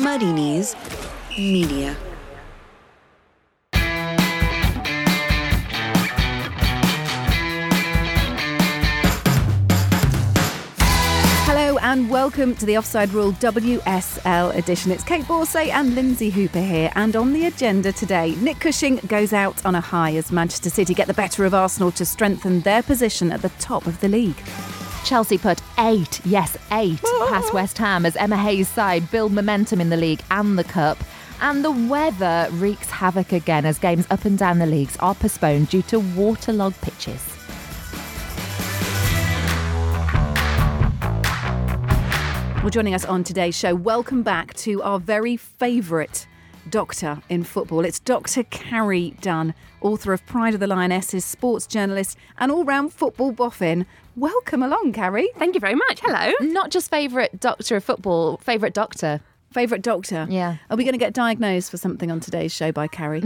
Muddy Knees Media. Hello and welcome to the Offside Rule WSL edition. It's Kate Borsay and Lindsay Hooper here, and on the agenda today, Nick Cushing goes out on a high as Manchester City get the better of Arsenal to strengthen their position at the top of the league. Chelsea put 8 past West Ham as Emma Hayes' side build momentum in the league and the cup. And the weather wreaks havoc again as games up and down the leagues are postponed due to waterlogged pitches. Well, joining us on today's show, welcome back to our very favourite doctor in football. It's Dr. Carrie Dunn, author of Pride of the Lionesses, sports journalist and all-round football boffin. Welcome along, Carrie. Thank you very much. Hello. Not just favourite doctor of football, favourite doctor. Favourite doctor? Yeah. Are we going to get diagnosed for something on today's show by Carrie?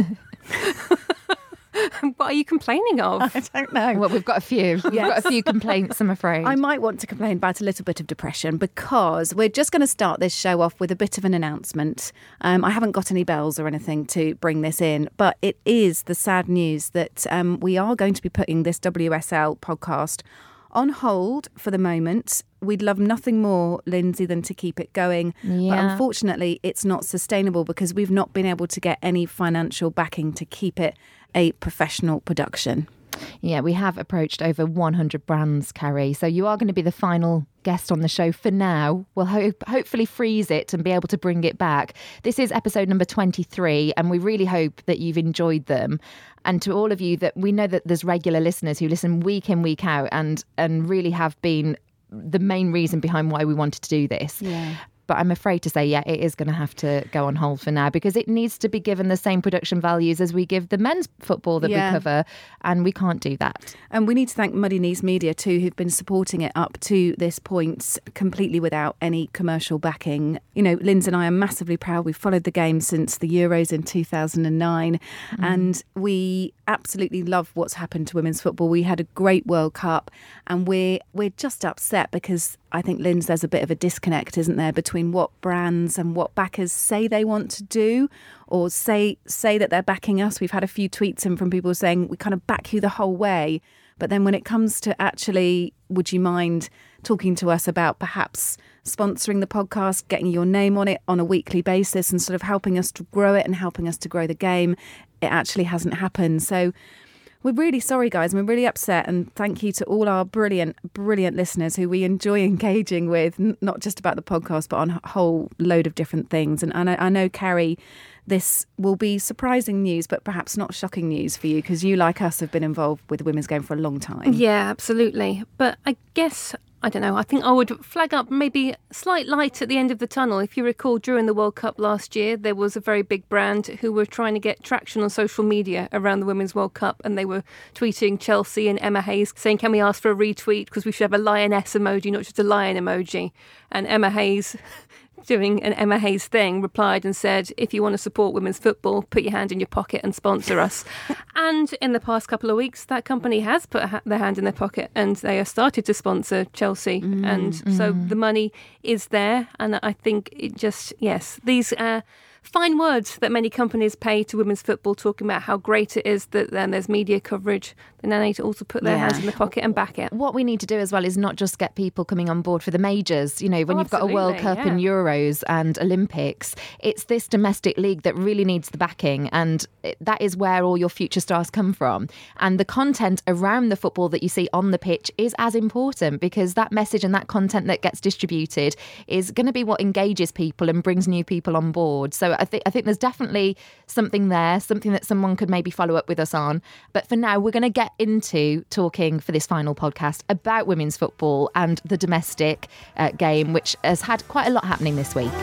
What are you complaining of? I don't know. Well, we've got a few. We've got a few complaints, I'm afraid. I might want to complain about a little bit of depression because we're just going to start this show off with a bit of an announcement. I haven't got any bells or anything to bring this in, but it is the sad news that we are going to be putting this WSL podcast on hold for the moment. We'd love nothing more, Lindsay, than to keep it going. Yeah. But unfortunately, it's not sustainable because we've not been able to get any financial backing to keep it a professional production. Yeah, we have approached over 100 brands, Carrie. So you are going to be the final guest on the show for now. We'll hopefully freeze it and be able to bring it back. This is episode number 23, and we really hope that you've enjoyed them. And to all of you, that we know that there's regular listeners who listen week in, week out and really have been the main reason behind why we wanted to do this. Yeah. But I'm afraid to say, yeah, it is going to have to go on hold for now because it needs to be given the same production values as we give the men's football that we cover, and we can't do that. And we need to thank Muddy Knees Media too, who've been supporting it up to this point completely without any commercial backing. You know, Linz and I are massively proud. We've followed the game since the Euros in 2009 and we absolutely love what's happened to women's football. We had a great World Cup and we're just upset because I think, Linz, there's a bit of a disconnect, isn't there, between what brands and what backers say they want to do or say that they're backing us. We've had a few tweets in from people saying we kind of back you the whole way. But then when it comes to actually, would you mind talking to us about perhaps sponsoring the podcast, getting your name on it on a weekly basis and sort of helping us to grow it and helping us to grow the game, it actually hasn't happened. So we're really sorry, guys. We're really upset. And thank you to all our brilliant, brilliant listeners who we enjoy engaging with, not just about the podcast, but on a whole load of different things. And I know, Carrie, this will be surprising news, but perhaps not shocking news for you because you, like us, have been involved with the women's game for a long time. Yeah, absolutely. But I guess, I don't know, I think I would flag up maybe slight light at the end of the tunnel. If you recall, during the World Cup last year, there was a very big brand who were trying to get traction on social media around the Women's World Cup, and they were tweeting Chelsea and Emma Hayes saying, can we ask for a retweet because we should have a lioness emoji, not just a lion emoji. And Emma Hayes, doing an Emma Hayes thing, replied and said, if you want to support women's football, put your hand in your pocket and sponsor us. And in the past couple of weeks, that company has put their hand in their pocket and they have started to sponsor Chelsea. So the money is there. And I think it just, yes, these fine words that many companies pay to women's football, talking about how great it is that then there's media coverage. They now need to also put their hands in the pocket and back it. What we need to do as well is not just get people coming on board for the majors. You know, when you've got a World Cup and Euros and Olympics, it's this domestic league that really needs the backing, and that is where all your future stars come from. And the content around the football that you see on the pitch is as important because that message and that content that gets distributed is going to be what engages people and brings new people on board. So I think there's definitely something there, something that someone could maybe follow up with us on. But for now, we're going to get into talking for this final podcast about women's football and the domestic game, which has had quite a lot happening this week.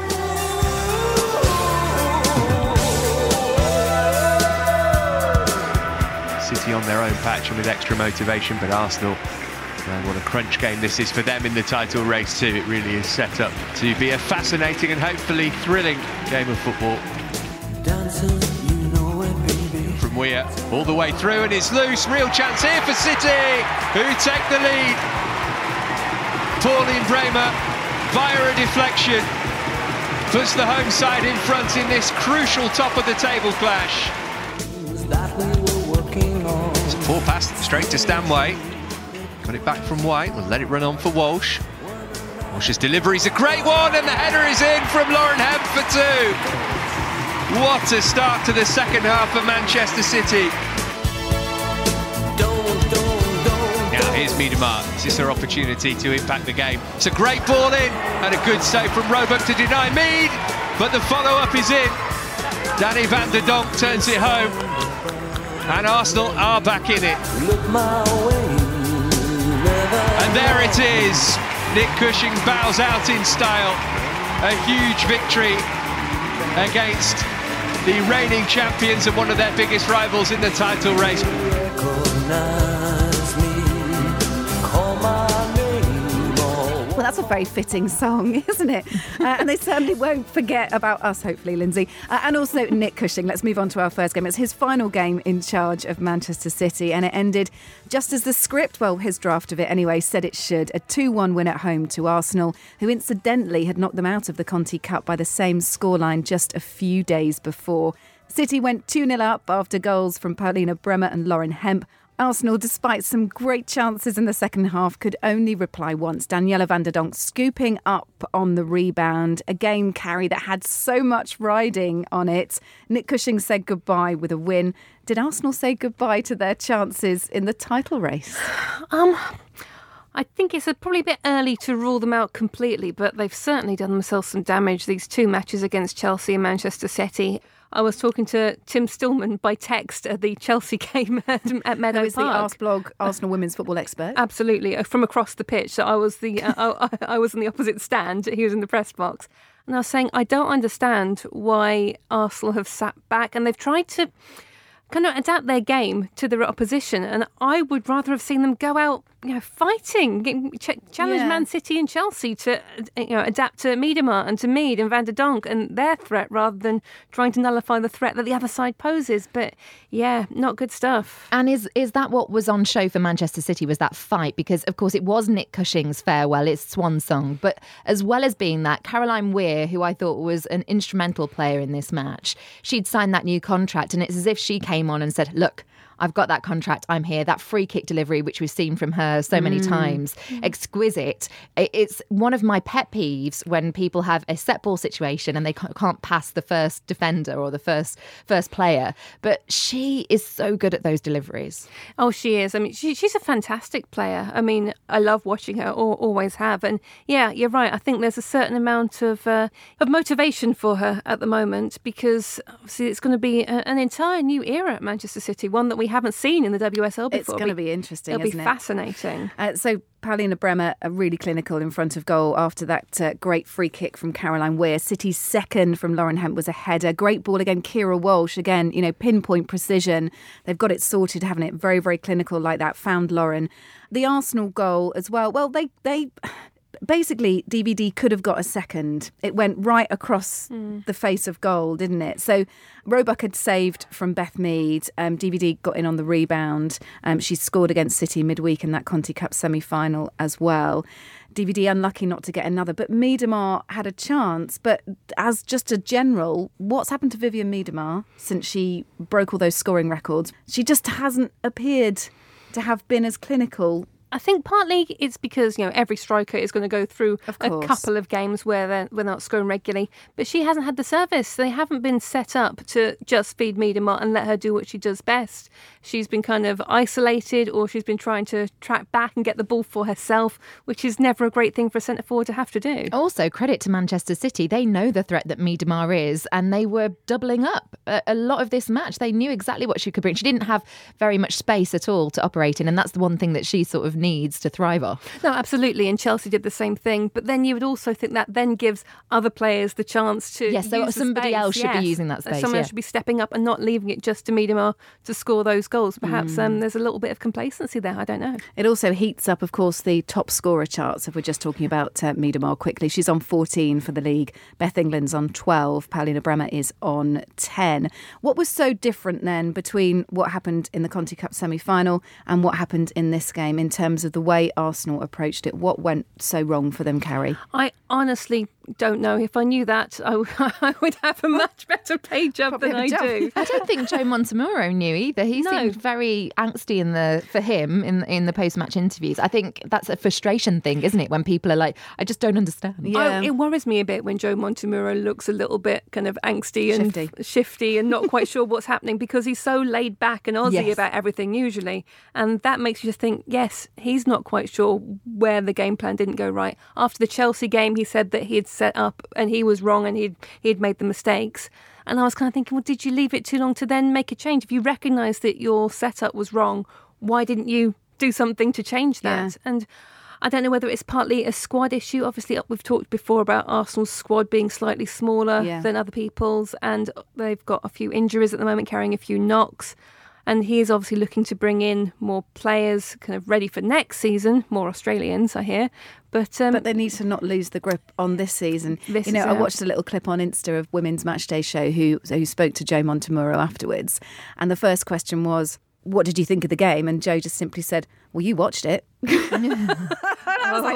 City on their own patch and with extra motivation, but Arsenal, what a crunch game this is for them in the title race too. It really is set up to be a fascinating and hopefully thrilling game of football. From Weir all the way through and it's loose, real chance here for City, who take the lead. Pauline Bremer via a deflection puts the home side in front in this crucial top-of-the-table clash. It's a poor pass straight to Stanway. Got it back from White. We'll let it run on for Walsh. Walsh's delivery's a great one, and the header is in from Lauren Hemp for 2. What a start to the second half for Manchester City. Now here's Miedema. This is her opportunity to impact the game. It's a great ball in, and a good save from Roebuck to deny Mead, but the follow-up is in. Danny van der Donk turns it home, and Arsenal are back in it. And there it is. Nick Cushing bows out in style. A huge victory against the reigning champions and one of their biggest rivals in the title race. Well, that's a very fitting song, isn't it? And they certainly won't forget about us, hopefully, Lindsay. And also Nick Cushing. Let's move on to our first game. It's his final game in charge of Manchester City, and it ended just as the script, well, his draft of it anyway, said it should. A 2-1 win at home to Arsenal, who incidentally had knocked them out of the Conti Cup by the same scoreline just a few days before. City went 2-0 up after goals from Paulina Bremer and Lauren Hemp. Arsenal, despite some great chances in the second half, could only reply once. Daniela van der Donk scooping up on the rebound. A game, Carrie, that had so much riding on it. Nick Cushing said goodbye with a win. Did Arsenal say goodbye to their chances in the title race? I think it's probably a bit early to rule them out completely, but they've certainly done themselves some damage, these two matches against Chelsea and Manchester City. I was talking to Tim Stillman by text at the Chelsea game at Meadow Park. Who is the Arsblog Arsenal women's football expert? Absolutely, from across the pitch. So I was I was in the opposite stand. He was in the press box. And I was saying, I don't understand why Arsenal have sat back, and they've tried to kind of adapt their game to their opposition. And I would rather have seen them go out, fighting, challenge Man City and Chelsea to, adapt to Miedema and to Mead and Van der Donk and their threat, rather than trying to nullify the threat that the other side poses. But yeah, not good stuff. And is that what was on show for Manchester City, was that fight? Because of course it was Nick Cushing's farewell, it's swan song. But as well as being that, Caroline Weir, who I thought was an instrumental player in this match, she'd signed that new contract, and it's as if she came on and said, look, I've got that contract, I'm here. That free kick delivery, which we've seen from her so many times, exquisite. It's one of my pet peeves when people have a set ball situation and they can't pass the first defender or the first player. But she is so good at those deliveries. Oh, she is. I mean, she's a fantastic player. I mean, I love watching her, always have. And yeah, you're right. I think there's a certain amount of motivation for her at the moment, because obviously it's going to be an entire new era at Manchester City, one that we haven't seen in the WSL before. It's going to be interesting, It'll isn't be it? Fascinating. So Paulina Bremer really clinical in front of goal after that great free kick from Caroline Weir. City's second from Lauren Hemp was a header. Great ball again, Kira Walsh. Again, pinpoint precision. They've got it sorted, haven't it? Very, very clinical like that. Found Lauren. The Arsenal goal as well. Well, they basically, DVD could have got a second. It went right across the face of goal, didn't it? So Roebuck had saved from Beth Mead. DVD got in on the rebound. She scored against City midweek in that Conti Cup semi-final as well. DVD unlucky not to get another. But Miedema had a chance. But as just a general, what's happened to Vivianne Miedema since she broke all those scoring records? She just hasn't appeared to have been as clinical. I think partly it's because, every striker is going to go through a couple of games where they're not scoring regularly. But she hasn't had the service. They haven't been set up to just feed Miedema and let her do what she does best. She's been kind of isolated, or she's been trying to track back and get the ball for herself, which is never a great thing for a centre-forward to have to do. Also, credit to Manchester City. They know the threat that Miedema is, and they were doubling up. A lot of this match, they knew exactly what she could bring. She didn't have very much space at all to operate in, and that's the one thing that she sort of needs to thrive off. No, absolutely, and Chelsea did the same thing. But then you would also think that then gives other players the chance to use so somebody else should be using that space. Someone else should be stepping up and not leaving it just to Miedema to score those goals. Perhaps there's a little bit of complacency there. I don't know. It also heats up, of course, the top scorer charts. If we're just talking about Miedema quickly, she's on 14 for the league. Beth England's on 12. Paulina Bremer is on 10. What was so different then between what happened in the Conti Cup semi-final and what happened in this game in terms of the way Arsenal approached it? What went so wrong for them, Carrie? I honestly don't know. If I knew that, I would have a much better pay job than I do. I don't think Joe Montemurro knew either. He seemed very angsty for him in the post-match interviews. I think that's a frustration thing, isn't it? When people are like, I just don't understand. Yeah. It worries me a bit when Joe Montemurro looks a little bit kind of angsty and shifty and not quite sure what's happening, because he's so laid back and Aussie about everything usually. And that makes you just think, yes, he's not quite sure where the game plan didn't go right. After the Chelsea game, he said that he had set up and he was wrong and he'd made the mistakes. And I was kind of thinking, well, did you leave it too long to then make a change? If you recognise that your setup was wrong, why didn't you do something to change that? Yeah. And I don't know whether it's partly a squad issue. Obviously, we've talked before about Arsenal's squad being slightly smaller than other people's, and they've got a few injuries at the moment, carrying a few knocks. And he is obviously looking to bring in more players kind of ready for next season, more Australians, I hear. But they need to not lose the grip on this season. I watched a little clip on Insta of Women's Matchday Show who spoke to Joe Montemurro afterwards. And the first question was, what did you think of the game? And Joe just simply said, well, you watched it. And I was like,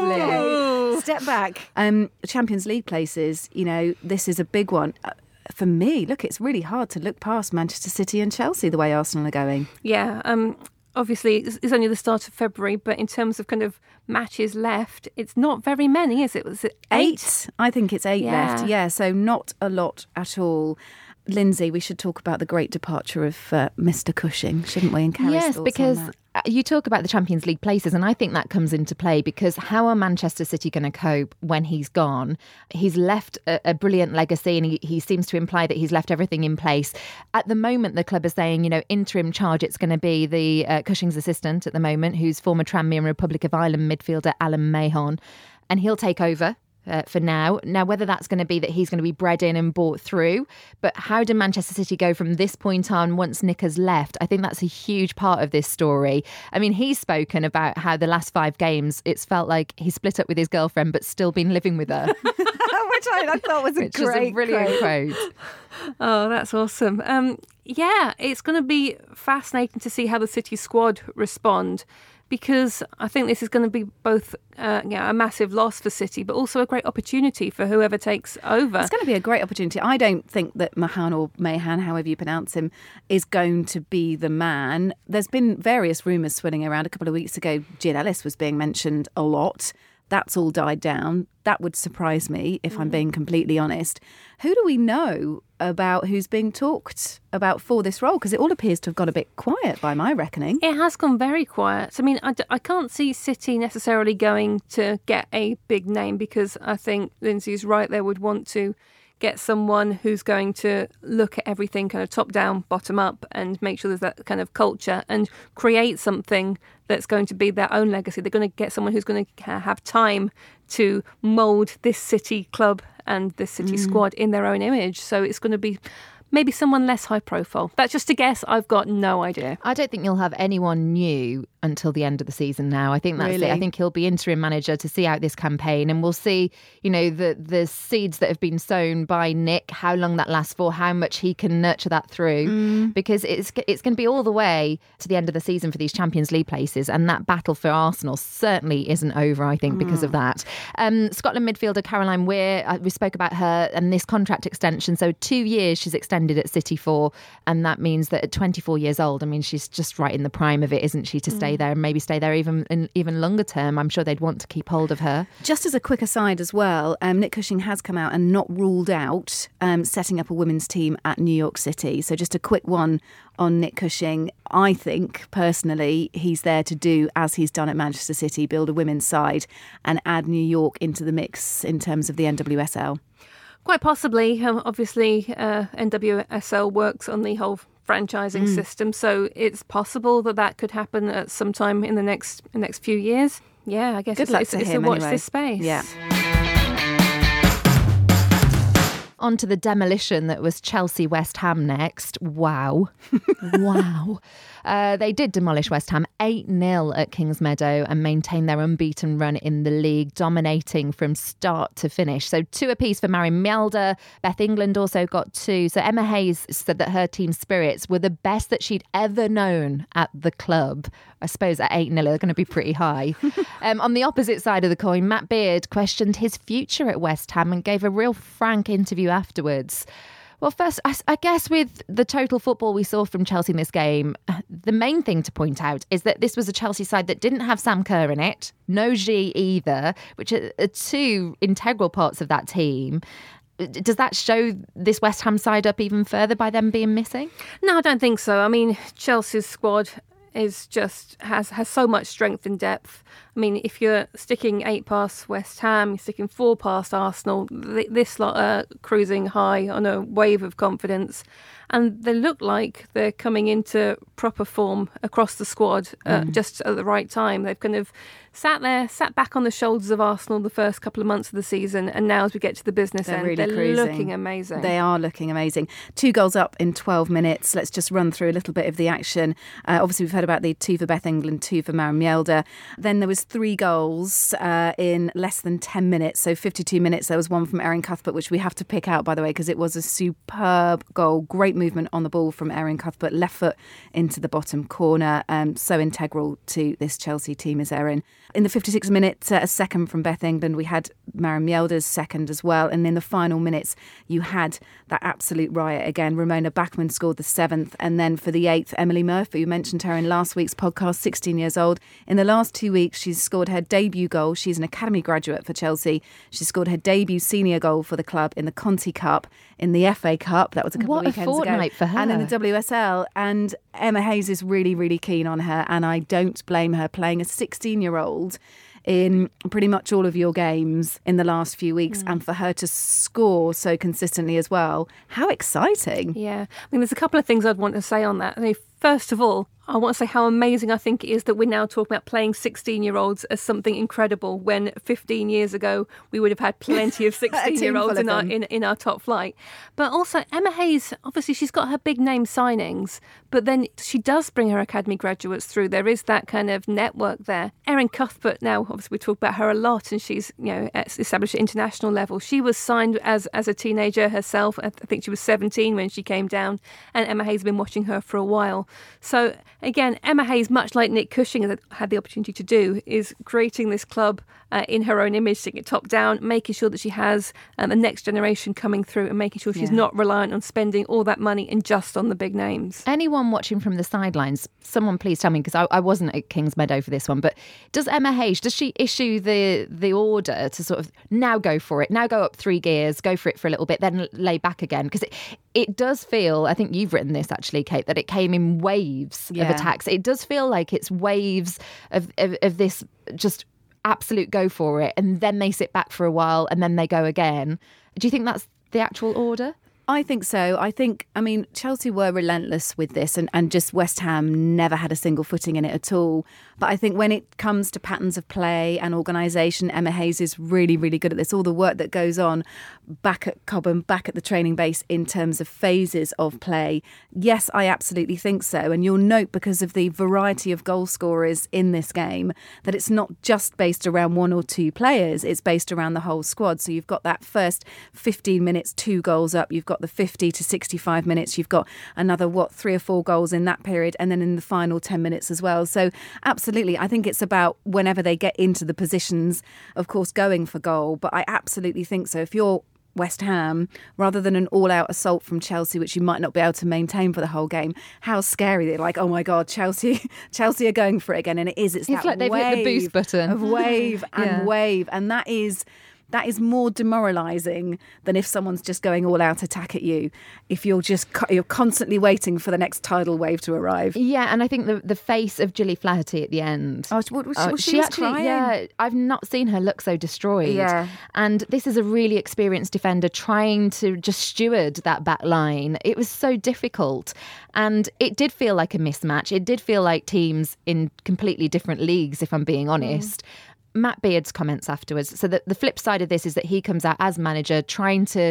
lovely. Step back. Champions League places, this is a big one. For me, look, it's really hard to look past Manchester City and Chelsea the way Arsenal are going. Yeah, obviously it's only the start of February, but in terms of kind of matches left, it's not very many, is it? Was it 8? I think it's 8 left. Yeah, so not a lot at all. Lindsay, we should talk about the great departure of Mr. Cushing, shouldn't we? And yes, because you talk about the Champions League places, and I think that comes into play because how are Manchester City going to cope when he's gone? He's left a brilliant legacy, and he seems to imply that he's left everything in place. At the moment, the club is saying, interim charge, it's going to be the Cushing's assistant at the moment, who's former Tranmere and Republic of Ireland midfielder Alan Mahon, and he'll take over. For now. Now, whether that's going to be that he's going to be bred in and bought through, but how do Manchester City go from this point on once Nick has left? I think that's a huge part of this story. I mean, he's spoken about how the last 5 games, it's felt like he split up with his girlfriend but still been living with her. Which I thought was a brilliant quote. Oh, that's awesome. It's going to be fascinating to see how the City squad respond, because I think this is going to be both a massive loss for City, but also a great opportunity for whoever takes over. It's going to be a great opportunity. I don't think that Mahan, or Mahan, however you pronounce him, is going to be the man. There's been various rumours swirling around. A couple of weeks ago, Jill Ellis was being mentioned a lot. That's all died down. That would surprise me, if I'm being completely honest. Who do we know about who's being talked about for this role? Because it all appears to have gone a bit quiet by my reckoning. It has gone very quiet. I mean, I can't see City necessarily going to get a big name, because I think Lindsay's right, they would want to get someone who's going to look at everything kind of top down, bottom up, and make sure there's that kind of culture and create something that's going to be their own legacy. They're going to get someone who's going to have time to mould this City club and this City squad in their own image. So it's going to be maybe someone less high profile. That's just a guess. I've got no idea. I don't think you'll have anyone new until the end of the season now. I think that's it. I think he'll be interim manager to see out this campaign, and we'll see, the seeds that have been sown by Nick, how long that lasts for, how much he can nurture that through, because it's going to be all the way to the end of the season for these Champions League places, and that battle for Arsenal certainly isn't over, I think, because of that. Scotland midfielder Caroline Weir, we spoke about her and this contract extension. So 2 years she's extended at City for, and that means that at 24 years old, I mean, she's just right in the prime of it, isn't she, to stay there and maybe stay there even longer term. I'm sure they'd want to keep hold of her. Just as a quick aside as well, Nick Cushing has come out and not ruled out setting up a women's team at New York City. So just a quick one on Nick Cushing. I think, personally, he's there to do as he's done at Manchester City, build a women's side and add New York into the mix in terms of the NWSL. Quite possibly. Obviously, NWSL works on the whole franchising system, so it's possible that could happen at some time in the next few years. Yeah, I guess it's a watch this space. Yeah. On to the demolition that was Chelsea-West Ham next. Wow. Wow. They did demolish West Ham 8-0 at Kingsmeadow and maintain their unbeaten run in the league, dominating from start to finish. So 2 apiece for Marion Mjelde. Beth England also got 2. So Emma Hayes said that her team's spirits were the best that she'd ever known at the club. I suppose at 8-0 they're going to be pretty high. On the opposite side of the coin, Matt Beard questioned his future at West Ham and gave a real frank interview afterwards. Well, first, I guess with the total football we saw from Chelsea in this game, the main thing to point out is that this was a Chelsea side that didn't have Sam Kerr in it, no G either, which are 2 integral parts of that team. Does that show this West Ham side up even further by them being missing? No, I don't think so. I mean, Chelsea's squad is just has so much strength and depth. I mean, if you're sticking 8 past West Ham, you're sticking 4 past Arsenal, this lot are cruising high on a wave of confidence. And they look like they're coming into proper form across the squad just at the right time. They've kind of sat back on the shoulders of Arsenal the first couple of months of the season. And now as we get to the business end, really they're cruising. looking amazing. They are looking amazing. 2 goals up in 12 minutes. Let's just run through a little bit of the action. Obviously, we've heard about the 2 for Beth England, 2 for Marion Mjelde. Then there was 3 goals in less than 10 minutes. So 52 minutes. There was 1 from Erin Cuthbert, which we have to pick out, by the way, because it was a superb goal. Great movement on the ball from Erin Cuthbert. Left foot into the bottom corner. So integral to this Chelsea team is Erin. In the 56th minute, a second from Beth England. We had Marion Mjelde's second as well. And in the final minutes, you had that absolute riot again. Ramona Bachmann scored the 7th. And then for the 8th, Emily Murphy, you mentioned her in last week's podcast, 16 years old. In the last 2 weeks, she's scored her debut goal. She's an academy graduate for Chelsea. She scored her debut senior goal for the club in the Conti Cup, in the FA Cup. That was a couple of weekends ago. What a fortnight for her. And in the WSL. And Emma Hayes is really, really keen on her. And I don't blame her, playing a 16-year-old in pretty much all of your games in the last few weeks, and for her to score so consistently as well. How exciting. Yeah. I mean, there's a couple of things I'd want to say on that. I mean, first of all, I want to say how amazing I think it is that we're now talking about playing 16-year-olds as something incredible when 15 years ago we would have had plenty of 16-year-olds in our top flight. But also Emma Hayes, obviously she's got her big name signings, but then she does bring her academy graduates through. There is that kind of network there. Erin Cuthbert now, obviously we talk about her a lot, and she's established at international level. She was signed as a teenager herself. I think she was 17 when she came down, and Emma Hayes has been watching her for a while. So again, Emma Hayes, much like Nick Cushing has had the opportunity to do, is creating this club in her own image, taking it top down, making sure that she has a next generation coming through, and making sure she's not reliant on spending all that money and just on the big names. Anyone watching from the sidelines, someone please tell me, because I wasn't at Kingsmeadow for this one, but does Emma Hayes, does she issue the order to sort of now go for it, now go up 3 gears, go for it for a little bit, then lay back again? Because it does feel, I think you've written this actually, Kate, that it came in waves of attacks. It does feel like it's waves of this just absolute go for it, and then they sit back for a while and then they go again. Do you think that's the actual order? I think so. I mean, Chelsea were relentless with this, and just West Ham never had a single footing in it at all. But I think when it comes to patterns of play and organisation, Emma Hayes is really, really good at this. All the work that goes on back at Cobham, back at the training base in terms of phases of play. Yes, I absolutely think so. And you'll note, because of the variety of goal scorers in this game, that it's not just based around 1 or 2 players. It's based around the whole squad. So you've got that first 15 minutes, 2 goals up. You've got the 50 to 65 minutes. You've got another, 3 or 4 goals in that period, and then in the final 10 minutes as well. So absolutely, I think it's about whenever they get into the positions, of course, going for goal. But I absolutely think so. If you're West Ham, rather than an all-out assault from Chelsea, which you might not be able to maintain for the whole game, how scary they're like, oh my God, Chelsea are going for it again. And it is, it's that like they've hit the boost button of wave and wave. And that is more demoralising than if someone's just going all out attack at you, if you're constantly waiting for the next tidal wave to arrive. Yeah, and I think the face of Gilly Flaherty at the end. She was crying. Yeah, I've not seen her look so destroyed. Yeah. And this is a really experienced defender trying to just steward that back line. It was so difficult. And it did feel like a mismatch. It did feel like teams in completely different leagues, if I'm being honest. Matt Beard's comments afterwards. So the flip side of this is that he comes out as manager trying to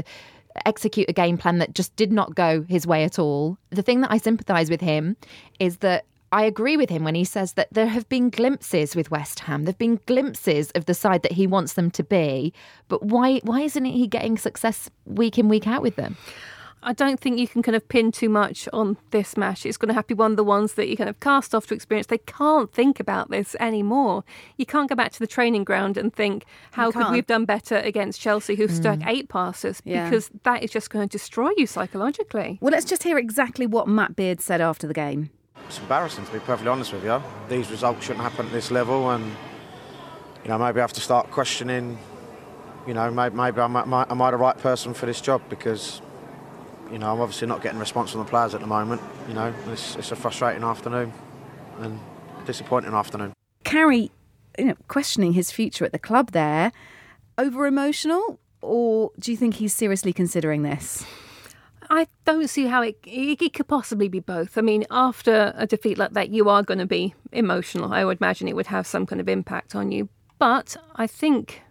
execute a game plan that just did not go his way at all. The thing that I sympathise with him is that I agree with him when he says that there have been glimpses with West Ham. There have been glimpses of the side that he wants them to be. But why isn't he getting success week in, week out with them? I don't think you can kind of pin too much on this match. It's going to have to be one of the ones that you kind of cast off to experience. They can't think about this anymore. You can't go back to the training ground and think, how could we have done better against Chelsea, who've stuck 8 passes? Because that is just going to destroy you psychologically. Well, let's just hear exactly what Matt Beard said after the game. It's embarrassing, to be perfectly honest with you. These results shouldn't happen at this level, and maybe I have to start questioning. Maybe am I the right person for this job? Because I'm obviously not getting response from the players at the moment. It's a frustrating afternoon and disappointing afternoon. Carrie, questioning his future at the club there, over emotional, or do you think he's seriously considering this? I don't see how it could possibly be both. I mean, after a defeat like that, you are going to be emotional. I would imagine it would have some kind of impact on you. But I think,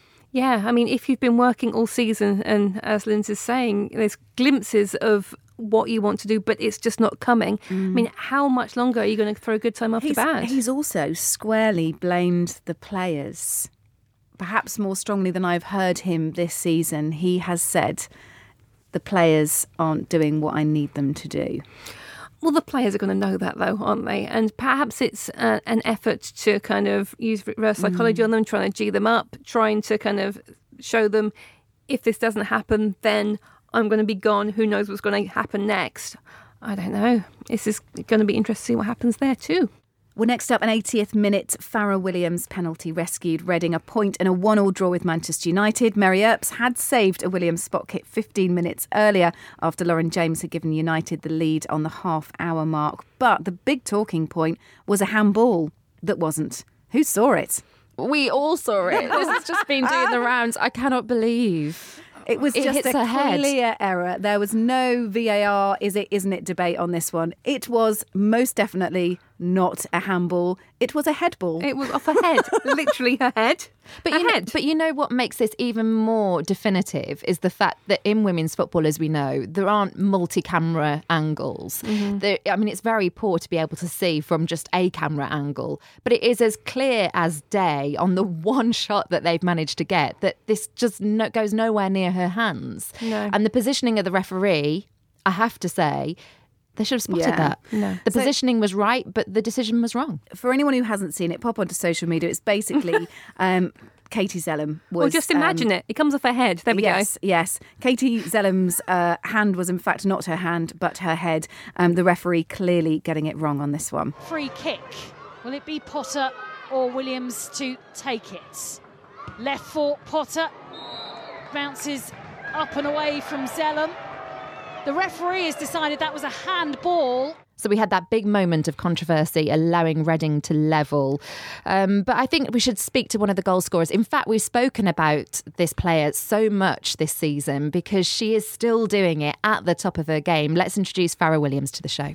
if you've been working all season and, as Linz is saying, there's glimpses of what you want to do, but it's just not coming. I mean, how much longer are you going to throw good time after bad? He's also squarely blamed the players. Perhaps more strongly than I've heard him this season. He has said, the players aren't doing what I need them to do. Well, the players are going to know that, though, aren't they? And perhaps it's an effort to kind of use reverse psychology on them, trying to G them up, trying to kind of show them, if this doesn't happen, then I'm going to be gone. Who knows what's going to happen next? I don't know. This is going to be interesting to see what happens there too. Well, next up, an 80th minute Farrah Williams penalty rescued Reading a point in a 1-1 draw with Manchester United. Mary Earps had saved a Williams spot kick 15 minutes earlier after Lauren James had given United the lead on the half-hour mark. But the big talking point was a handball that wasn't. Who saw it? We all saw it. This has just been doing the rounds. I cannot believe. It was just a clear error. There was no VAR, is it, isn't it debate on this one. It was most definitely not a handball. It was a head ball. It was off her head, literally her head. But you know what makes this even more definitive is the fact that in women's football, as we know, there aren't multi-camera angles. It's very poor to be able to see from just a camera angle, but it is as clear as day on the one shot that they've managed to get that this just goes nowhere near her hands. No. And the positioning of the referee, I have to say, they should have spotted that. No. The positioning was right, but the decision was wrong. For anyone who hasn't seen it, pop onto social media. It's basically Katie Zelem was... Well, just imagine it. It comes off her head. There we go. Yes. Katie Zellem's hand was in fact not her hand, but her head. The referee clearly getting it wrong on this one. Free kick. Will it be Potter or Williams to take it? Left foot, Potter. Bounces up and away from Zellem. The referee has decided that was a handball. So we had that big moment of controversy allowing Reading to level. But I think we should speak to one of the goal scorers. In fact, we've spoken about this player so much this season because she is still doing it at the top of her game. Let's introduce Farrah Williams to the show.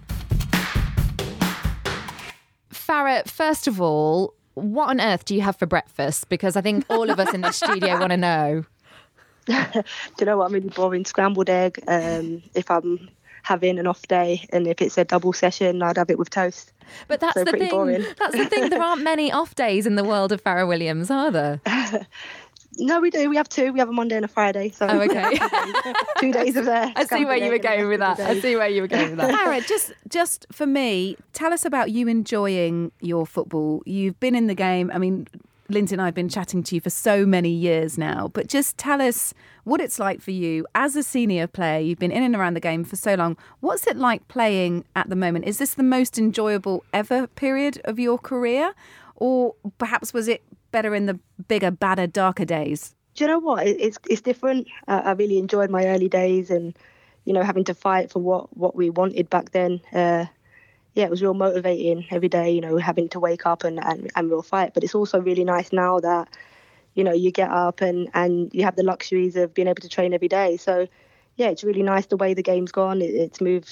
Farrah, first of all, what on earth do you have for breakfast? Because I think all of us in the studio want to know. Do you know what? I'm really boring. Scrambled egg. If I'm having an off day, and if it's a double session, I'd have it with toast. But that's so the thing. Boring. That's the thing. There aren't many off days in the world of Farrah Williams, are there? No, we do. We have 2. We have a Monday and a Friday. So okay. 2 days of there. I see where you were going with that. Farrah, just for me, tell us about you enjoying your football. You've been in the game. I mean, Lindsay and I have been chatting to you for so many years now, but just tell us what it's like for you as a senior player. You've been in and around the game for so long. What's it like playing at the moment? Is this the most enjoyable ever period of your career? Or perhaps was it better in the bigger, badder, darker days? Do you know what? It's different. I really enjoyed my early days and, having to fight for what we wanted back then. It was real motivating every day, having to wake up and real fight. But it's also really nice now that, you get up and you have the luxuries of being able to train every day. So, yeah, it's really nice the way the game's gone. It's moved,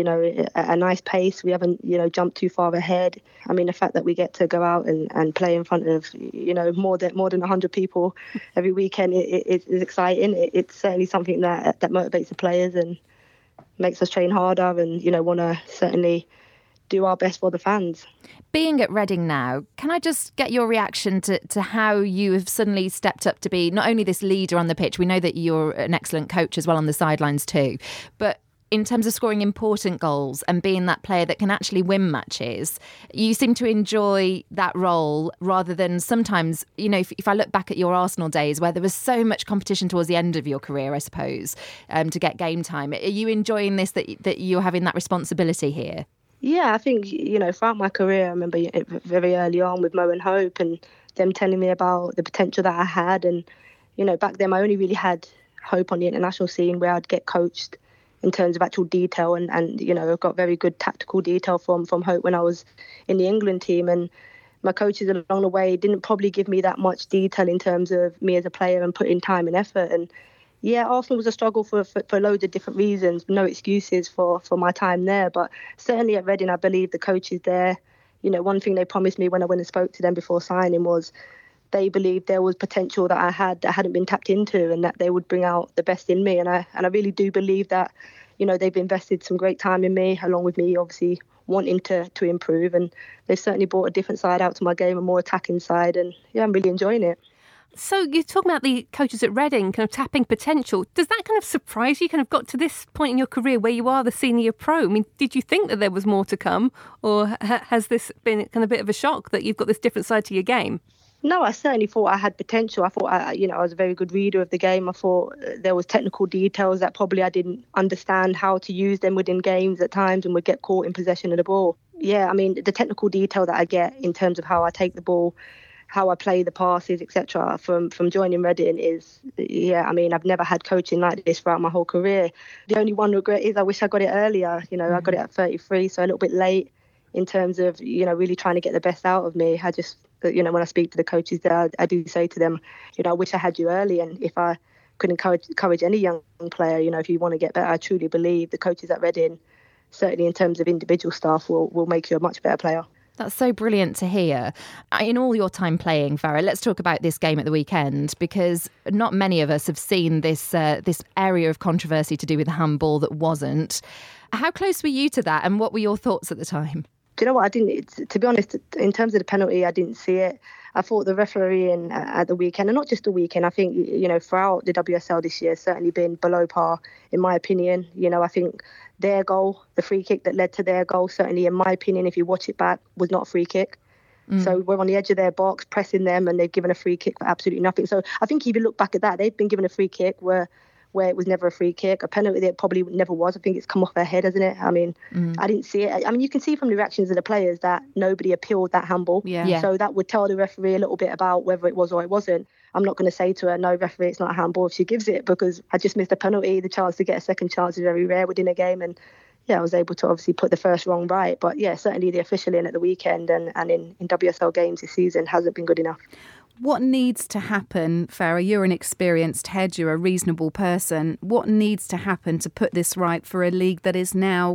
at a nice pace. We haven't, jumped too far ahead. I mean, the fact that we get to go out and play in front of, more than 100 people every weekend is exciting. It's certainly something that motivates the players and makes us train harder and, want to certainly do our best for the fans. Being at Reading now, can I just get your reaction to how you have suddenly stepped up to be not only this leader on the pitch, we know that you're an excellent coach as well on the sidelines too, but in terms of scoring important goals and being that player that can actually win matches, you seem to enjoy that role rather than sometimes, if I look back at your Arsenal days where there was so much competition towards the end of your career, I suppose, to get game time. Are you enjoying this, that you're having that responsibility here? Yeah, I think, throughout my career, I remember very early on with Mo and Hope and them telling me about the potential that I had. And, back then I only really had Hope on the international scene where I'd get coached in terms of actual detail. And I've got very good tactical detail from Hope when I was in the England team. And my coaches along the way didn't probably give me that much detail in terms of me as a player and putting time and effort. And yeah, Arsenal was a struggle for loads of different reasons. No excuses for my time there. But certainly at Reading, I believe the coaches there, one thing they promised me when I went and spoke to them before signing was they believed there was potential that I had that hadn't been tapped into and that they would bring out the best in me. And I really do believe that, they've invested some great time in me, along with me obviously wanting to improve. And they've certainly brought a different side out to my game, a more attacking side. And yeah, I'm really enjoying it. So you're talking about the coaches at Reading kind of tapping potential. Does that kind of surprise you? Kind of got to this point in your career where you are the senior pro. I mean, did you think that there was more to come, or has this been kind of a bit of a shock that you've got this different side to your game? No, I certainly thought I had potential. I thought I was a very good reader of the game. I thought there was technical details that probably I didn't understand how to use them within games at times and would get caught in possession of the ball. Yeah, I mean, the technical detail that I get in terms of how I take the ball, how I play the passes, etc. from joining Reading is, I've never had coaching like this throughout my whole career. The only one regret is I wish I got it earlier. I got it at 33, so a little bit late in terms of, really trying to get the best out of me. I just, when I speak to the coaches there, I do say to them, I wish I had you early. And if I could encourage any young player, if you want to get better, I truly believe the coaches at Reading, certainly in terms of individual staff, will make you a much better player. That's so brilliant to hear. In all your time playing, Farah, let's talk about this game at the weekend, because not many of us have seen this area of controversy to do with the handball that wasn't. How close were you to that, and what were your thoughts at the time? Do you know what? I didn't. To be honest, in terms of the penalty, I didn't see it. I thought the refereeing at the weekend, and not just the weekend, I think, throughout the WSL this year, has certainly been below par, in my opinion. I think their goal, the free kick that led to their goal, certainly in my opinion, if you watch it back, was not a free kick. So we're on the edge of their box, pressing them, and they've given a free kick for absolutely nothing. So I think if you look back at that, they've been given a free kick where it was never a free kick, a penalty that probably never was. I think it's come off their head, hasn't it? I mean, I didn't see it. I mean, you can see from the reactions of the players that nobody appealed that handball. Yeah. So that would tell the referee a little bit about whether it was or it wasn't. I'm not going to say to her, no, referee, it's not a handball if she gives it, because I just missed a penalty. The chance to get a second chance is very rare within a game. And yeah, I was able to obviously put the first wrong right. But yeah, certainly the officialing at the weekend and in WSL games this season hasn't been good enough. What needs to happen, Farah? You're an experienced head, you're a reasonable person. What needs to happen to put this right for a league that is now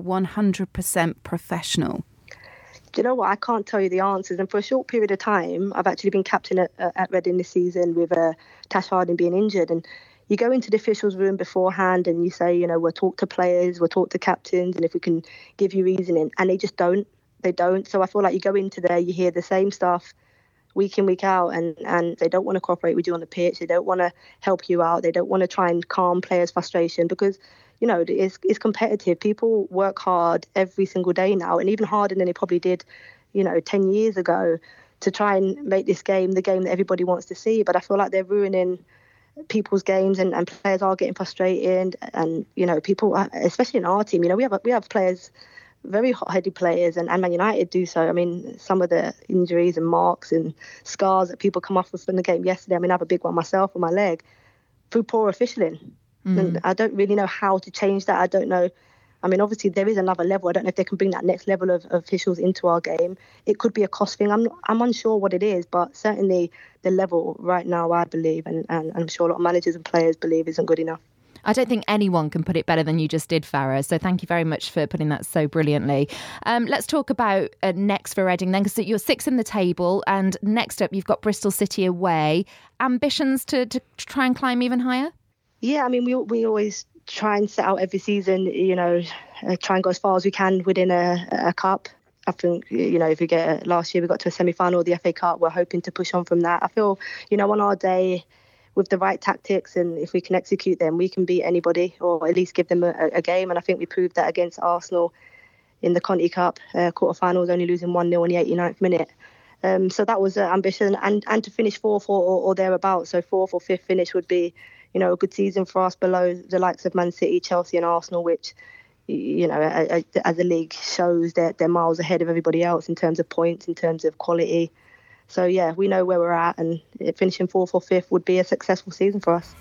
100% professional? Do you know what? I can't tell you the answers. And for a short period of time, I've actually been captain at Reading this season with Tash Harding being injured. And you go into the officials' room beforehand and you say, we'll talk to players, we'll talk to captains, and if we can give you reasoning. And they just don't. They don't. So I feel like you go into there, you hear the same stuff week in, week out, and they don't want to cooperate with you on the pitch. They don't want to help you out. They don't want to try and calm players' frustration because, it's competitive. People work hard every single day now, and even harder than they probably did, 10 years ago, to try and make this game the game that everybody wants to see. But I feel like they're ruining people's games, and players are getting frustrated. And, people, especially in our team, we have players, very hot-headed players, and Man United do so. I mean, some of the injuries and marks and scars that people come off with from the game yesterday, I have a big one myself on my leg, through poor officialing. And I don't really know how to change that. I don't know. I mean, obviously there is another level. I don't know if they can bring that next level of officials into our game. It could be a cost thing. I'm unsure what it is, but certainly the level right now, I believe, and I'm sure a lot of managers and players believe, isn't good enough. I don't think anyone can put it better than you just did, Farah. So thank you very much for putting that so brilliantly. Let's talk about next for Reading then, because you're 6th in the table, and next up you've got Bristol City away. Ambitions to try and climb even higher? Yeah, I mean, we always try and set out every season, try and go as far as we can within a cup. I think, if we get last year, we got to a semi-final of the FA Cup. We're hoping to push on from that. I feel, on our day, with the right tactics, and if we can execute them, we can beat anybody, or at least give them a game. And I think we proved that against Arsenal in the Conti Cup quarter-finals, only losing 1-0 in the 89th minute. So that was ambition, and to finish 4th or thereabouts. So 4th or 5th finish would be, a good season for us, below the likes of Man City, Chelsea and Arsenal, which, as a league shows that they're miles ahead of everybody else in terms of points, in terms of quality. So, yeah, we know where we're at, and finishing 4th or 5th would be a successful season for us.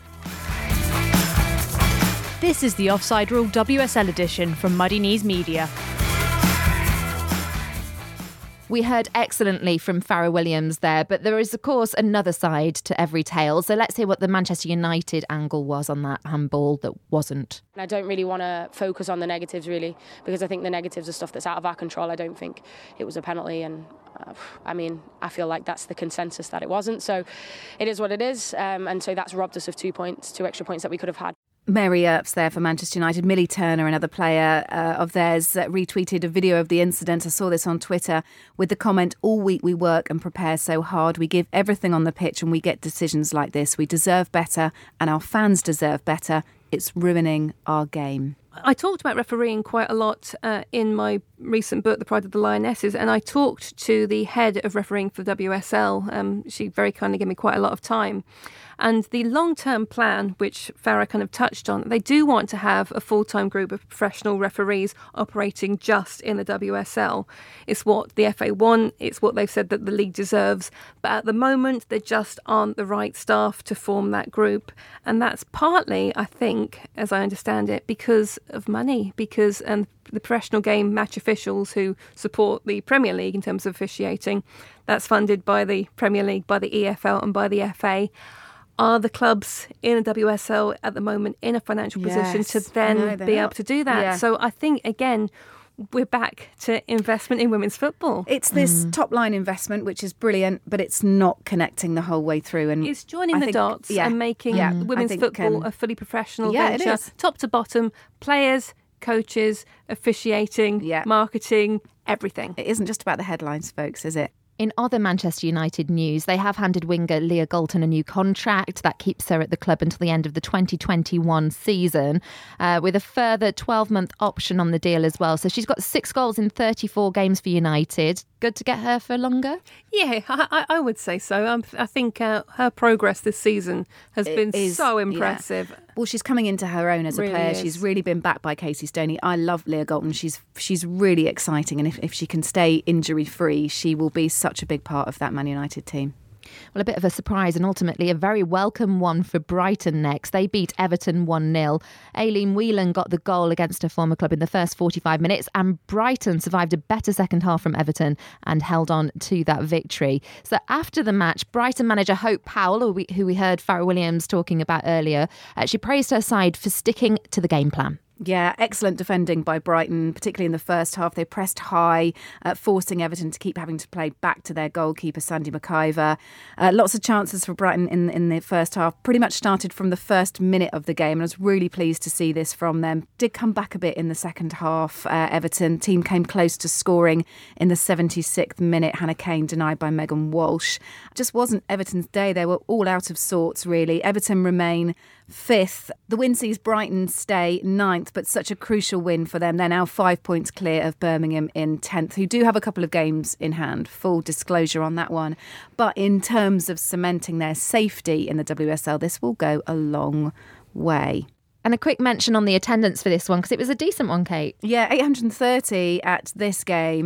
This is the Offside Rule WSL edition from Muddy Knees Media. We heard excellently from Farah Williams there, but there is, of course, another side to every tale. So let's hear what the Manchester United angle was on that handball that wasn't. I don't really want to focus on the negatives, really, because I think the negatives are stuff that's out of our control. I don't think it was a penalty, and I feel like that's the consensus that it wasn't. So it is what it is, and so that's robbed us of 2 extra points that we could have had. Mary Earps there for Manchester United. Millie Turner, another player of theirs, retweeted a video of the incident. I saw this on Twitter with the comment, "All week we work and prepare so hard. We give everything on the pitch and we get decisions like this. We deserve better and our fans deserve better. It's ruining our game." I talked about refereeing quite a lot in my recent book, The Pride of the Lionesses, and I talked to the head of refereeing for WSL. She very kindly gave me quite a lot of time. And the long-term plan, which Farah kind of touched on, they do want to have a full-time group of professional referees operating just in the WSL. It's what the FA want, it's what they've said that the league deserves. But at the moment, there just aren't the right staff to form that group. And that's partly, I think, as I understand it, because of money, because the professional game match officials who support the Premier League in terms of officiating, that's funded by the Premier League, by the EFL and by the FA. Are the clubs in the WSL at the moment in a financial position to then be able to do that? Yeah. So I think, again, we're back to investment in women's football. It's this top-line investment, which is brilliant, but it's not connecting the whole way through. And it's joining the dots and making women's football a fully professional venture, top to bottom, players, coaches, officiating, marketing, everything. It isn't just about the headlines, folks, is it? In other Manchester United news, they have handed winger Leah Galton a new contract that keeps her at the club until the end of the 2021 season, with a further 12-month option on the deal as well. So she's got 6 goals in 34 games for United. Good to get her for longer? Yeah, I would say so. I think her progress this season has been so impressive. Yeah. Well, she's coming into her own as a player. She's really been backed by Casey Stoney. I love Leah Galton. She's really exciting. And if she can stay injury-free, she will be such a big part of that Man United team. Well, a bit of a surprise and ultimately a very welcome one for Brighton next. They beat Everton 1-0. Aileen Whelan got the goal against her former club in the first 45 minutes, and Brighton survived a better second half from Everton and held on to that victory. So after the match, Brighton manager Hope Powell, who we heard Farah Williams talking about earlier, she praised her side for sticking to the game plan. Yeah, excellent defending by Brighton, particularly in the first half. They pressed high, forcing Everton to keep having to play back to their goalkeeper, Sandy McIver. Lots of chances for Brighton in the first half. Pretty much started from the first minute of the game, and I was really pleased to see this from them. Did come back a bit in the second half. Everton team came close to scoring in the 76th minute. Hannah Kane denied by Megan Walsh. Just wasn't Everton's day. They were all out of sorts, really. Everton remain 5th. The win sees Brighton stay 9th, but such a crucial win for them. They're now 5 points clear of Birmingham in 10th, who do have a couple of games in hand. Full disclosure on that one. But in terms of cementing their safety in the WSL, this will go a long way. And a quick mention on the attendance for this one, because it was a decent one, Kate. Yeah, 830 at this game.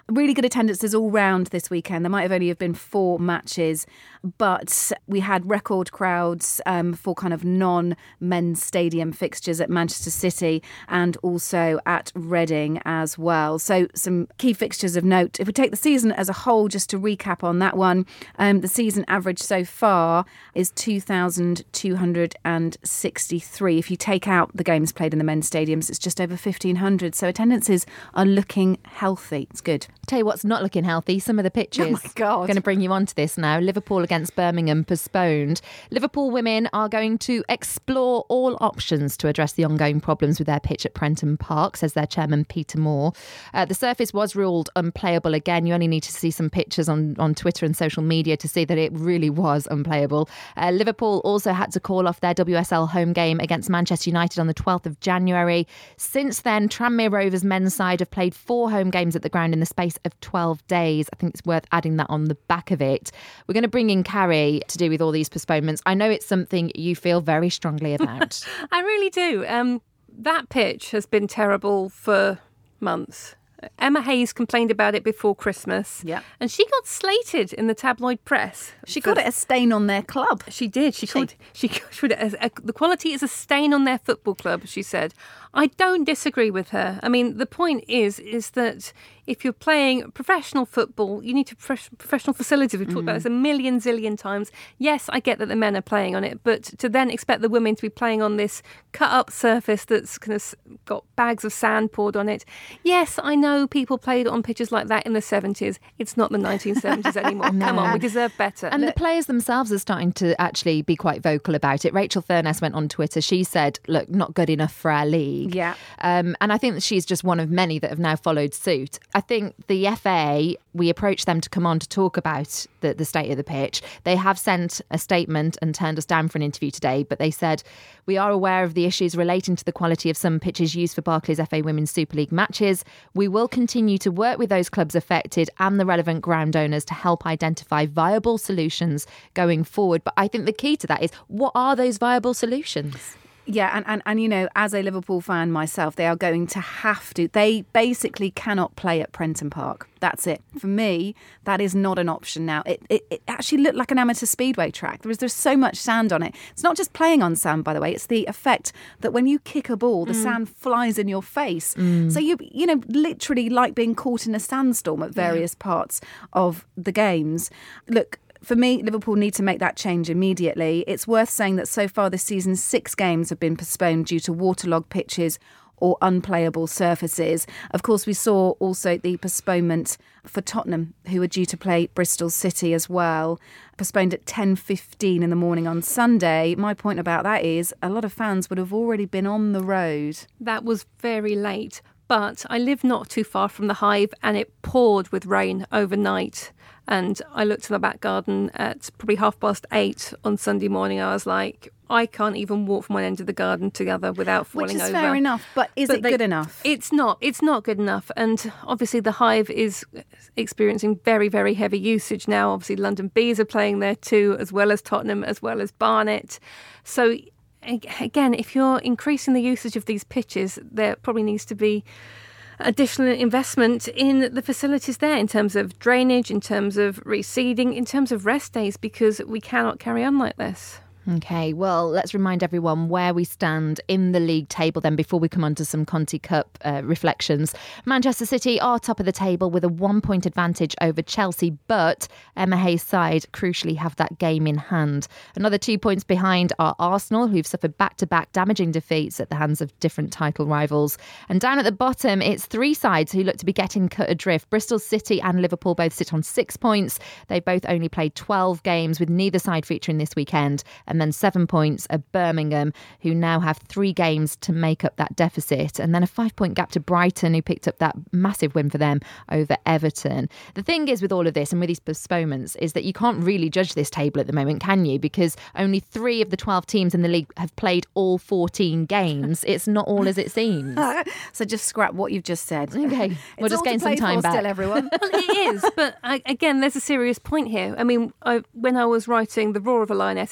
Really good attendances all round this weekend. There might have only have been 4 matches, but we had record crowds for kind of non-men's stadium fixtures at Manchester City and also at Reading as well. So some key fixtures of note. If we take the season as a whole, just to recap on that one, the season average so far is 2,263. If you take out the games played in the men's stadiums, it's just over 1,500. So attendances are looking healthy. It's good. Tell you what's not looking healthy, some of the pitches. Oh my God. I'm going to bring you on to this now. Liverpool against Birmingham postponed. Liverpool women are going to explore all options to address the ongoing problems with their pitch at Prenton Park, says their chairman Peter Moore. The surface was ruled unplayable again. You only need to see some pictures on Twitter and social media to see that it really was unplayable. Liverpool also had to call off their WSL home game against Manchester United on the 12th of January. Since then, Tranmere Rovers men's side have played 4 home games at the ground in the space of 12 days. I think it's worth adding that on the back of it. We're going to bring in Carrie to do with all these postponements. I know it's something you feel very strongly about. I really do. That pitch has been terrible for months. Emma Hayes complained about it before Christmas. Yeah. And she got slated in the tabloid press. She called it a stain on their club. She did. She called it the quality is a stain on their football club, she said. I don't disagree with her. I mean, the point is that if you're playing professional football, you need to professional facilities. We've talked about this a million zillion times. Yes, I get that the men are playing on it, but to then expect the women to be playing on this cut-up surface that's kind of got bags of sand poured on it. Yes, I know people played on pitches like that in the 70s. It's not the 1970s anymore. No. Come on, we deserve better. And the players themselves are starting to actually be quite vocal about it. Rachel Furness went on Twitter. She said, look, not good enough for our league. Yeah. And I think that she's just one of many that have now followed suit. I think the FA, we approached them to come on to talk about the state of the pitch. They have sent a statement and turned us down for an interview today, but they said, we are aware of the issues relating to the quality of some pitches used for Barclays FA Women's Super League matches. We will continue to work with those clubs affected and the relevant ground owners to help identify viable solutions going forward. But I think the key to that is, what are those viable solutions? Yeah, and you know, as a Liverpool fan myself, they are going to have to. They basically cannot play at Prenton Park. That's it. For me, that is not an option now. It actually looked like an amateur speedway track. There's so much sand on it. It's not just playing on sand, by the way. It's the effect that when you kick a ball, the sand flies in your face. So you know, literally like being caught in a sandstorm at various parts of the games. Look, for me, Liverpool need to make that change immediately. It's worth saying that so far this season, 6 games have been postponed due to waterlogged pitches or unplayable surfaces. Of course, we saw also the postponement for Tottenham, who are due to play Bristol City as well, postponed at 10:15 in the morning on Sunday. My point about that is a lot of fans would have already been on the road. That was very late. But I live not too far from the Hive and it poured with rain overnight. And I looked in my back garden at probably 8:30 on Sunday morning. I was like, I can't even walk from one end of the garden to the other without falling over. Which is fair enough, but is it good enough? It's not. It's not good enough. And obviously the Hive is experiencing very, very heavy usage now. Obviously London Bees are playing there too, as well as Tottenham, as well as Barnet. So again, if you're increasing the usage of these pitches, there probably needs to be additional investment in the facilities there in terms of drainage, in terms of reseeding, in terms of rest days, because we cannot carry on like this. OK, well, let's remind everyone where we stand in the league table then before we come on to some Conti Cup reflections. Manchester City are top of the table with a 1-point advantage over Chelsea, but Emma Hayes' side crucially have that game in hand. Another 2 points behind are Arsenal, who've suffered back-to-back damaging defeats at the hands of different title rivals. And down at the bottom, it's 3 sides who look to be getting cut adrift. Bristol City and Liverpool both sit on 6 points. They both only played 12 games, with neither side featuring this weekend. And then 7 points are Birmingham, who now have 3 games to make up that deficit. And then a 5-point gap to Brighton, who picked up that massive win for them over Everton. The thing is with all of this and with these postponements is that you can't really judge this table at the moment, can you? Because only 3 of the 12 teams in the league have played all 14 games. It's not all as it seems. So just scrap what you've just said. Okay, we'll just gain some time back. Still, everyone. Well, it is, but again, there's a serious point here. I mean, when I was writing The Roar of the Lionesses, I was following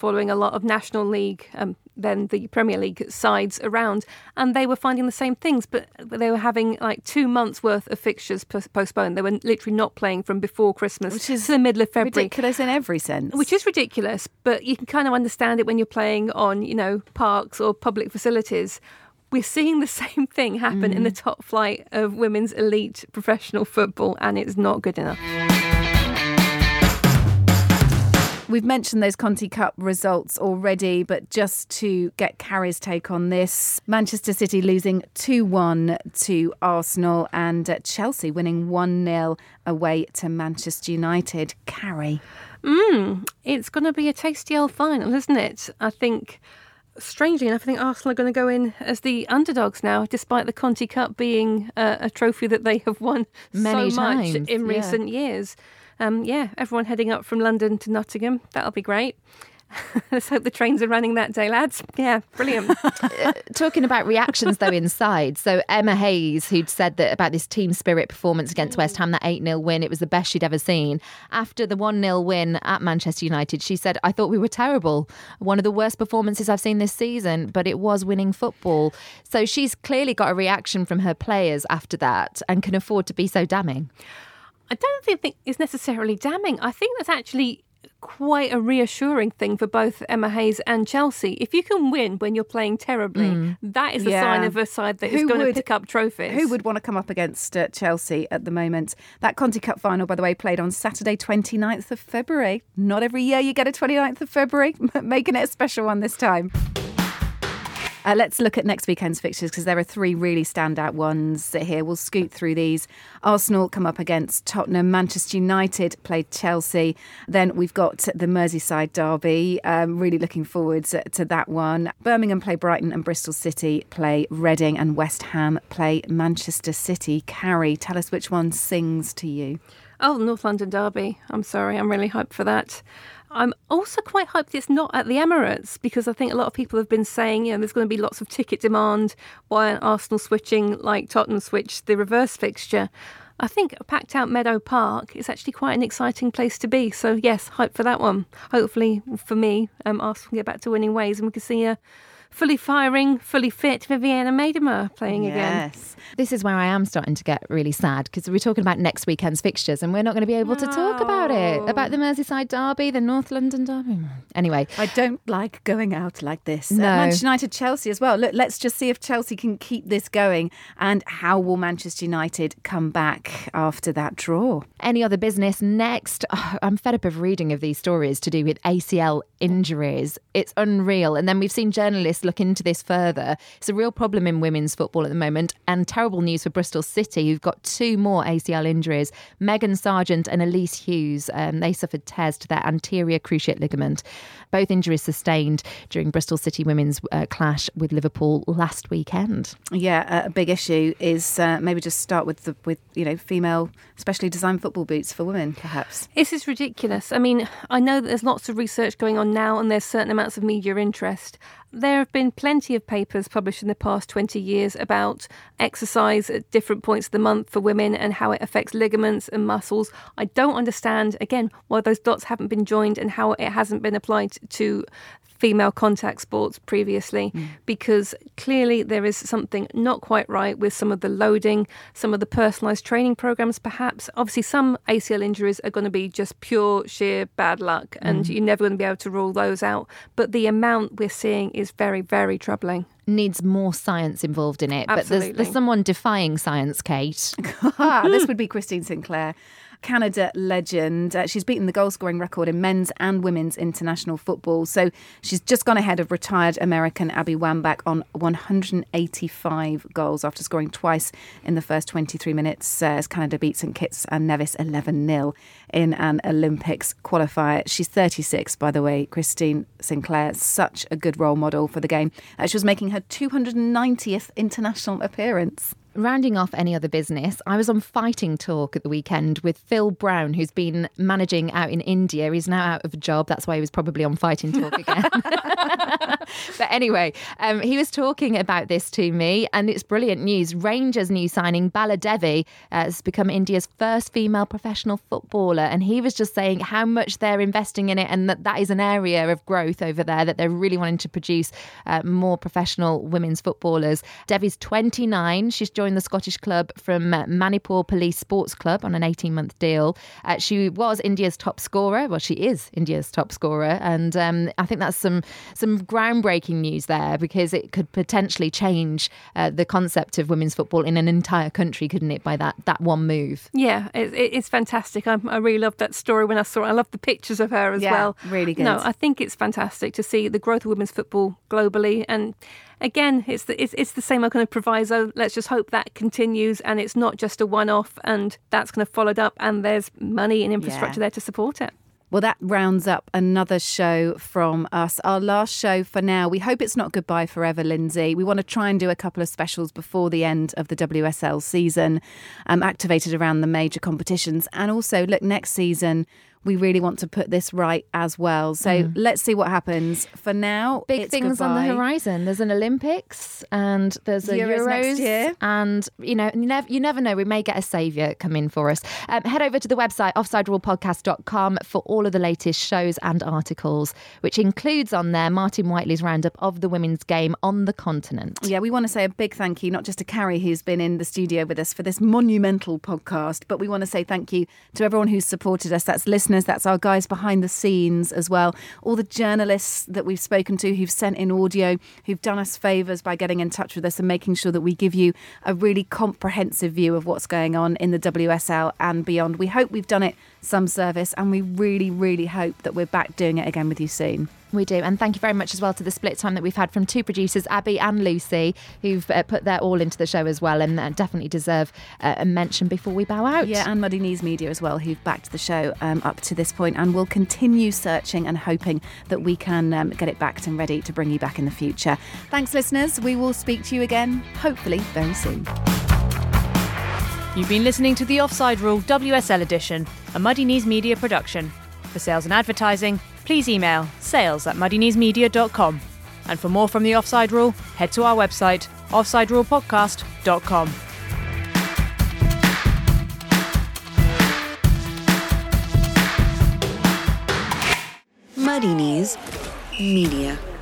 following a lot of National League, then the Premier League sides around, and they were finding the same things, but they were having like 2 months worth of fixtures postponed. They were literally not playing from before Christmas, which is to the middle of February. Ridiculous in every sense. Which is ridiculous, but you can kind of understand it when you're playing on, parks or public facilities. We're seeing the same thing happen in the top flight of women's elite professional football, and it's not good enough. We've mentioned those Conti Cup results already, but just to get Carrie's take on this, Manchester City losing 2-1 to Arsenal and Chelsea winning 1-0 away to Manchester United. Carrie? It's going to be a tasty old final, isn't it? I think, strangely enough, Arsenal are going to go in as the underdogs now, despite the Conti Cup being a trophy that they have won many so times much in recent years. Everyone heading up from London to Nottingham. That'll be great. Let's hope the trains are running that day, lads. Yeah, brilliant. Talking about reactions, though, inside. So Emma Hayes, who'd said that about this team spirit performance against West Ham, that 8-0 win, it was the best she'd ever seen. After the 1-0 win at Manchester United, she said, I thought we were terrible. One of the worst performances I've seen this season, but it was winning football. So she's clearly got a reaction from her players after that and can afford to be so damning. I don't think it's necessarily damning. I think that's actually quite a reassuring thing for both Emma Hayes and Chelsea. If you can win when you're playing terribly, that is a sign of a side that is going to pick up trophies. Who would want to come up against Chelsea at the moment? That Conti Cup final, by the way, played on Saturday 29th of February. Not every year you get a 29th of February. Making it a special one this time. Let's look at next weekend's fixtures because there are 3 really standout ones here. We'll scoot through these. Arsenal come up against Tottenham. Manchester United played Chelsea. Then we've got the Merseyside derby. Really looking forward to that one. Birmingham play Brighton and Bristol City play Reading and West Ham play Manchester City. Carrie, tell us which one sings to you. Oh, North London derby. I'm sorry, I'm really hyped for that. I'm also quite hyped it's not at the Emirates because I think a lot of people have been saying, there's going to be lots of ticket demand. Why aren't Arsenal switching like Tottenham switched the reverse fixture? I think a packed out Meadow Park is actually quite an exciting place to be. So yes, hype for that one. Hopefully for me, Arsenal can get back to winning ways and we can see a fully firing, fully fit Viviana Miedema playing again. Yes. This is where I am starting to get really sad because we're talking about next weekend's fixtures and we're not going to be able to talk about it. About the Merseyside derby, the North London derby. Anyway. I don't like going out like this. No. Manchester United, Chelsea as well. Look, let's just see if Chelsea can keep this going and how will Manchester United come back after that draw. Any other business next? I'm fed up of reading of these stories to do with ACL injuries. It's unreal. And then we've seen journalists look into this further. It's a real problem in women's football at the moment and terrible news for Bristol City, who've got 2 more ACL injuries. Megan Sargent and Elise Hughes, they suffered tears to their anterior cruciate ligament. Both injuries sustained during Bristol City women's clash with Liverpool last weekend. Yeah, a big issue is maybe just start with female, specially designed football boots for women, perhaps. This is ridiculous. I mean, I know that there's lots of research going on now and there's certain amounts of media interest. There have been plenty of papers published in the past 20 years about exercise at different points of the month for women and how it affects ligaments and muscles. I don't understand, again, why those dots haven't been joined and how it hasn't been applied to female contact sports previously, because clearly there is something not quite right with some of the loading, some of the personalised training programmes perhaps. Obviously some ACL injuries are going to be just pure sheer bad luck and you're never going to be able to rule those out, but the amount we're seeing is very, very troubling. Needs more science involved in it. Absolutely. But there's someone defying science, Kate. This would be Christine Sinclair. Canada legend. She's beaten the goal scoring record in men's and women's international football. So she's just gone ahead of retired American Abby Wambach on 185 goals after scoring twice in the first 23 minutes as Canada beat St Kitts and Nevis 11-0 in an Olympics qualifier. She's 36, by the way, Christine Sinclair. Such a good role model for the game. She was making her 290th international appearance. Rounding off any other business, I was on Fighting Talk at the weekend with Phil Brown, who's been managing out in India. He's now out of a job. That's why he was probably on Fighting Talk again. But anyway, he was talking about this to me, and it's brilliant news. Rangers' new signing, Bala Devi, has become India's first female professional footballer. And he was just saying how much they're investing in it, and that is an area of growth over there, that they're really wanting to produce more professional women's footballers. Devi's 29. She's joined the Scottish club from Manipur Police Sports Club on an 18-month deal. She was India's top scorer. Well, she is India's top scorer. And I think that's some groundbreaking news there, because it could potentially change the concept of women's football in an entire country, couldn't it, by that one move? Yeah, it's fantastic. I really loved that story when I saw it. I loved the pictures of her as well. Really good. No, I think it's fantastic to see the growth of women's football globally. And again, it's the same kind of proviso. Let's just hope that continues, and it's not just a one-off, and that's kind of followed up, and there's money and infrastructure there to support it. Well, that rounds up another show from us. Our last show for now. We hope it's not goodbye forever, Lindsay. We want to try and do a couple of specials before the end of the WSL season, activated around the major competitions. And also, look, next season, we really want to put this right as well. So let's see what happens. For now, big things goodbye. On the horizon. There's an Olympics and there's a Euros next year. And, you never know. We may get a saviour come in for us. Head over to the website, offsiderulepodcast.com, for all of the latest shows and articles, which includes on there Martin Whiteley's roundup of the women's game on the continent. Yeah, we want to say a big thank you, not just to Carrie, who's been in the studio with us for this monumental podcast, but we want to say thank you to everyone who's supported us. That's listeners, that's our guys behind the scenes as well. All the journalists that we've spoken to who've sent in audio, who've done us favours by getting in touch with us and making sure that we give you a really comprehensive view of what's going on in the WSL and beyond. We hope we've done it some service, and we really, really hope that we're back doing it again with you soon. We do. And thank you very much as well to the split time that we've had from two producers, Abby and Lucy, who've put their all into the show as well, and definitely deserve a mention before we bow out. Yeah, and Muddy Knees Media as well, who've backed the show up to this point, and will continue searching and hoping that we can get it backed and ready to bring you back in the future. Thanks, listeners. We will speak to you again, hopefully very soon. You've been listening to the Offside Rule WSL edition, a Muddy Knees Media production. For sales and advertising, please email sales@muddykneesmedia.com. And for more from the Offside Rule, head to our website, offsiderulepodcast.com. Muddy Knees Media.